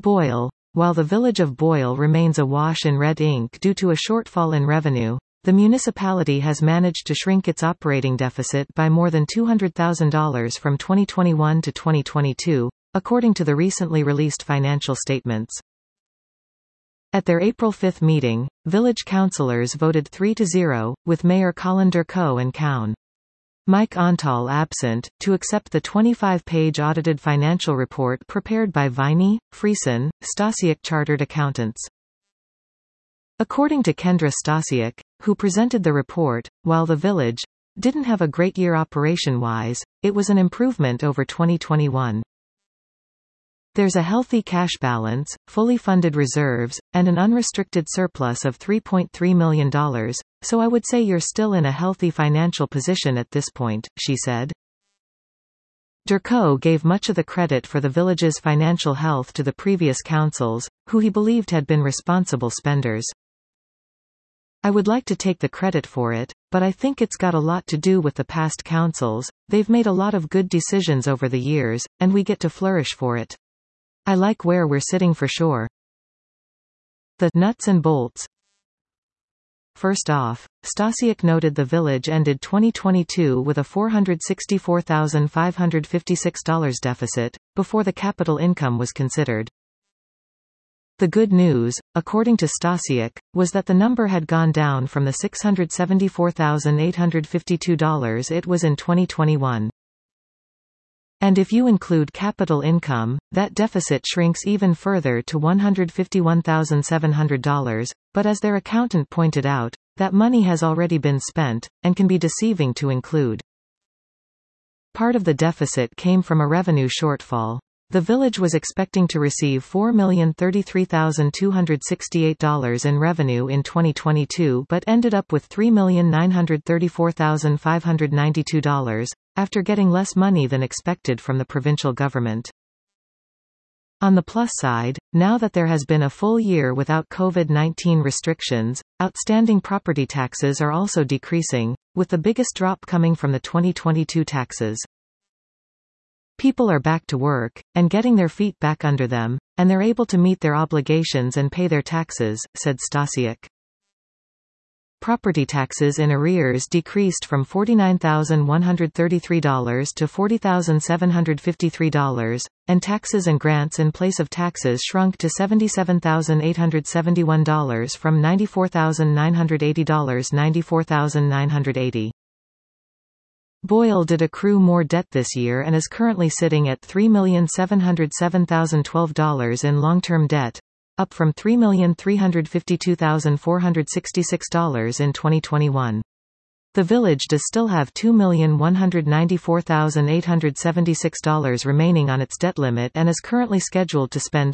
Boyle. While the village of Boyle remains awash in red ink due to a shortfall in revenue, the municipality has managed to shrink its operating deficit by more than $200,000 from 2021 to 2022, according to the recently released financial statements. At their April 5 meeting, village councillors voted 3-0, with Mayor Colin Durko and Cown. Mike Ontal absent, to accept the 25-page audited financial report prepared by Viney, Friesen, Stasiak Chartered Accountants. According to Kendra Stasiak, who presented the report, while the village didn't have a great year operation-wise, it was an improvement over 2021. There's a healthy cash balance, fully funded reserves, and an unrestricted surplus of $3.3 million, so I would say you're still in a healthy financial position at this point, she said. Durko gave much of the credit for the village's financial health to the previous councils, who he believed had been responsible spenders. I would like to take the credit for it, but I think it's got a lot to do with the past councils. They've made a lot of good decisions over the years, and we get to flourish for it. I like where we're sitting for sure. The nuts and bolts. First off, Stasiak noted the village ended 2022 with a $464,556 deficit, before the capital income was considered. The good news, according to Stasiak, was that the number had gone down from the $674,852 it was in 2021. And if you include capital income, that deficit shrinks even further to $151,700, but as their accountant pointed out, that money has already been spent, and can be deceiving to include. Part of the deficit came from a revenue shortfall. The village was expecting to receive $4,033,268 in revenue in 2022 but ended up with $3,934,592, after getting less money than expected from the provincial government. On the plus side, now that there has been a full year without COVID-19 restrictions, outstanding property taxes are also decreasing, with the biggest drop coming from the 2022 taxes. People are back to work, and getting their feet back under them, and they're able to meet their obligations and pay their taxes, said Stasiak. Property taxes in arrears decreased from $49,133 to $40,753, and taxes and grants in place of taxes shrunk to $77,871 from $94,980 $94,980. Boyle did accrue more debt this year and is currently sitting at $3,707,012 in long-term debt, up from $3,352,466 in 2021. The village does still have $2,194,876 remaining on its debt limit and is currently scheduled to spend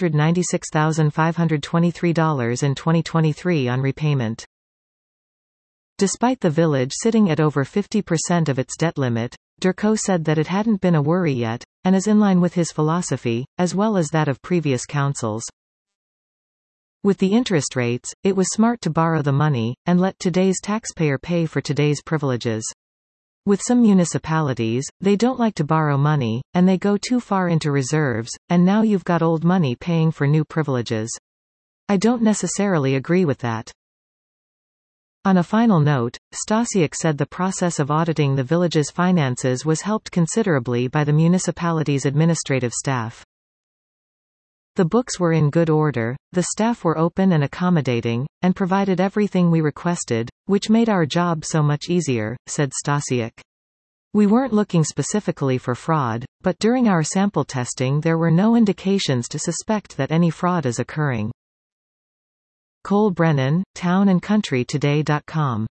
$396,523 in 2023 on repayment. Despite the village sitting at over 50% of its debt limit, Durko said that it hadn't been a worry yet, and is in line with his philosophy, as well as that of previous councils. With the interest rates, it was smart to borrow the money, and let today's taxpayer pay for today's privileges. With some municipalities, they don't like to borrow money, and they go too far into reserves, and now you've got old money paying for new privileges. I don't necessarily agree with that. On a final note, Stasiak said the process of auditing the village's finances was helped considerably by the municipality's administrative staff. The books were in good order, the staff were open and accommodating, and provided everything we requested, which made our job so much easier, said Stasiak. We weren't looking specifically for fraud, but during our sample testing there were no indications to suspect that any fraud is occurring. Cole Brennan, townandcountrytoday.com